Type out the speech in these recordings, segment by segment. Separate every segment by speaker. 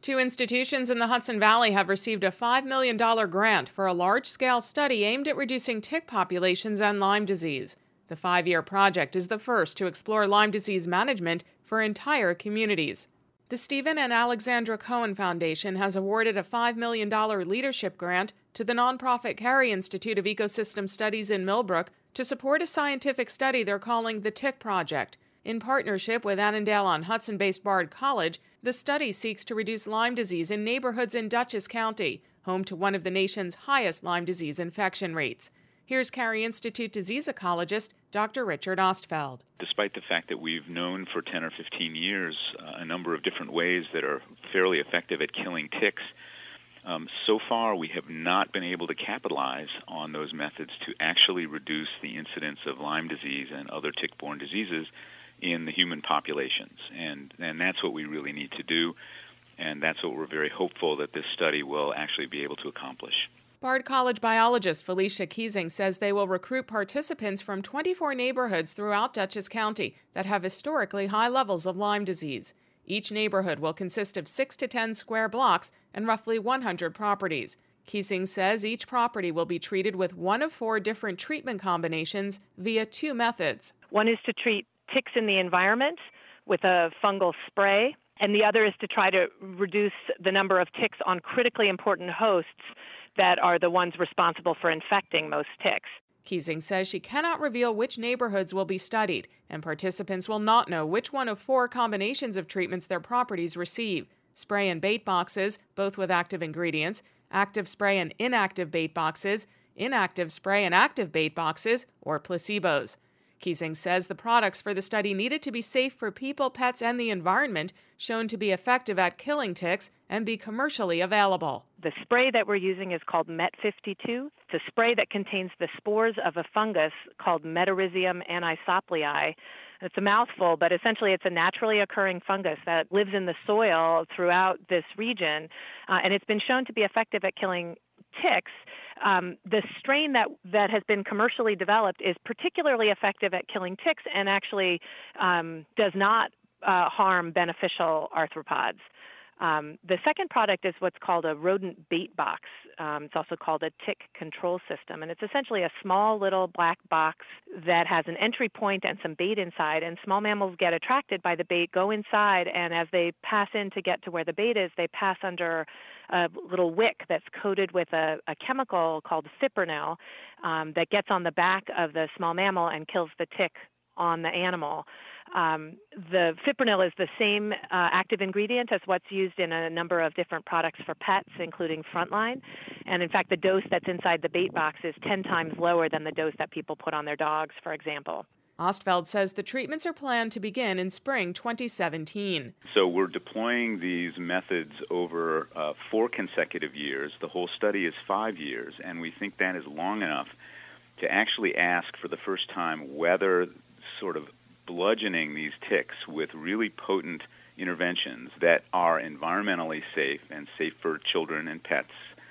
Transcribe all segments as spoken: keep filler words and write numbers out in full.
Speaker 1: Two institutions in the Hudson Valley have received a five million dollars grant for a large-scale study aimed at reducing tick populations and Lyme disease. The five-year project is the first to explore Lyme disease management for entire communities. The Stephen and Alexandra Cohen Foundation has awarded a five million dollars leadership grant to the nonprofit Carey Institute of Ecosystem Studies in Millbrook to support a scientific study they're calling the Tick Project. In partnership with Annandale-on-Hudson-based Bard College, the study seeks to reduce Lyme disease in neighborhoods in Dutchess County, home to one of the nation's highest Lyme disease infection rates. Here's Carey Institute disease ecologist Doctor Richard Ostfeld.
Speaker 2: Despite the fact that we've known for ten or fifteen years uh, a number of different ways that are fairly effective at killing ticks, um, so far we have not been able to capitalize on those methods to actually reduce the incidence of Lyme disease and other tick-borne diseases in the human populations. And, and that's what we really need to do, and that's what we're very hopeful that this study will actually be able to accomplish.
Speaker 1: Bard College biologist Felicia Keesing says they will recruit participants from twenty-four neighborhoods throughout Dutchess County that have historically high levels of Lyme disease. Each neighborhood will consist of six to ten square blocks and roughly one hundred properties. Keesing says each property will be treated with one of four different treatment combinations via two methods.
Speaker 3: One is to treat ticks in the environment with a fungal spray, and the other is to try to reduce the number of ticks on critically important hosts that are the ones responsible for infecting most ticks.
Speaker 1: Keesing says she cannot reveal which neighborhoods will be studied, and participants will not know which one of four combinations of treatments their properties receive: spray and bait boxes, both with active ingredients, active spray and inactive bait boxes, inactive spray and active bait boxes, or placebos. Keesing says the products for the study needed to be safe for people, pets, and the environment, shown to be effective at killing ticks, and be commercially available.
Speaker 3: The spray that we're using is called Met fifty-two. The spray that contains the spores of a fungus called Metarhizium anisoplii. It's a mouthful, but essentially it's a naturally occurring fungus that lives in the soil throughout this region, uh, and it's been shown to be effective at killing ticks. Um, the strain that, that has been commercially developed is particularly effective at killing ticks and actually um, does not uh, harm beneficial arthropods. Um, the second product is what's called a rodent bait box. Um, it's also called a tick control system, and it's essentially a small little black box that has an entry point and some bait inside, and small mammals get attracted by the bait, go inside, and as they pass in to get to where the bait is, they pass under a little wick that's coated with a, a chemical called fipronil um, that gets on the back of the small mammal and kills the tick on the animal. Um, the fipronil is the same uh, active ingredient as what's used in a number of different products for pets, including Frontline. And in fact, the dose that's inside the bait box is ten times lower than the dose that people put on their dogs, for example.
Speaker 1: Ostfeld says the treatments are planned to begin in spring twenty seventeen.
Speaker 2: So we're deploying these methods over uh, four consecutive years. The whole study is five years, and we think that is long enough to actually ask for the first time whether sort of bludgeoning these ticks with really potent interventions that are environmentally safe and safe for children and pets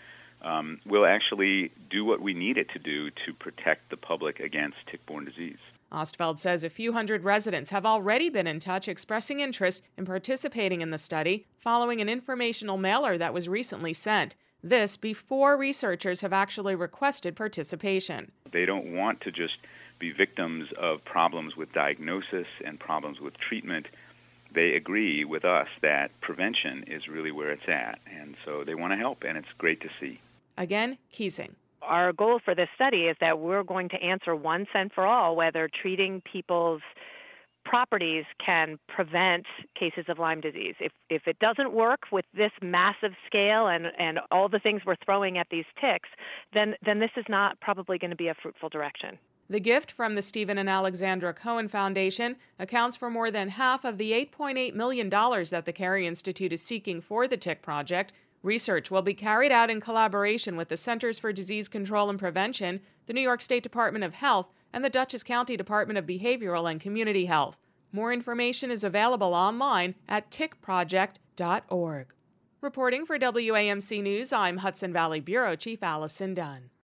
Speaker 2: um, will actually do what we need it to do to protect the public against tick-borne disease.
Speaker 1: Ostfeld says a few hundred residents have already been in touch expressing interest in participating in the study following an informational mailer that was recently sent. This before researchers have actually requested participation.
Speaker 2: They don't want to just be victims of problems with diagnosis and problems with treatment. They agree with us that prevention is really where it's at, and so they want to help, and it's great to see.
Speaker 1: Again, Keesing.
Speaker 3: Our goal for this study is that we're going to answer once and for all whether treating people's properties can prevent cases of Lyme disease. If if it doesn't work with this massive scale and, and all the things we're throwing at these ticks, then, then this is not probably going to be a fruitful direction.
Speaker 1: The gift from the Stephen and Alexandra Cohen Foundation accounts for more than half of the eight point eight million dollars that the Carey Institute is seeking for the Tick Project. Research will be carried out in collaboration with the Centers for Disease Control and Prevention, the New York State Department of Health, and the Dutchess County Department of Behavioral and Community Health. More information is available online at tick project dot org. Reporting for W A M C News, I'm Hudson Valley Bureau Chief Allison Dunn.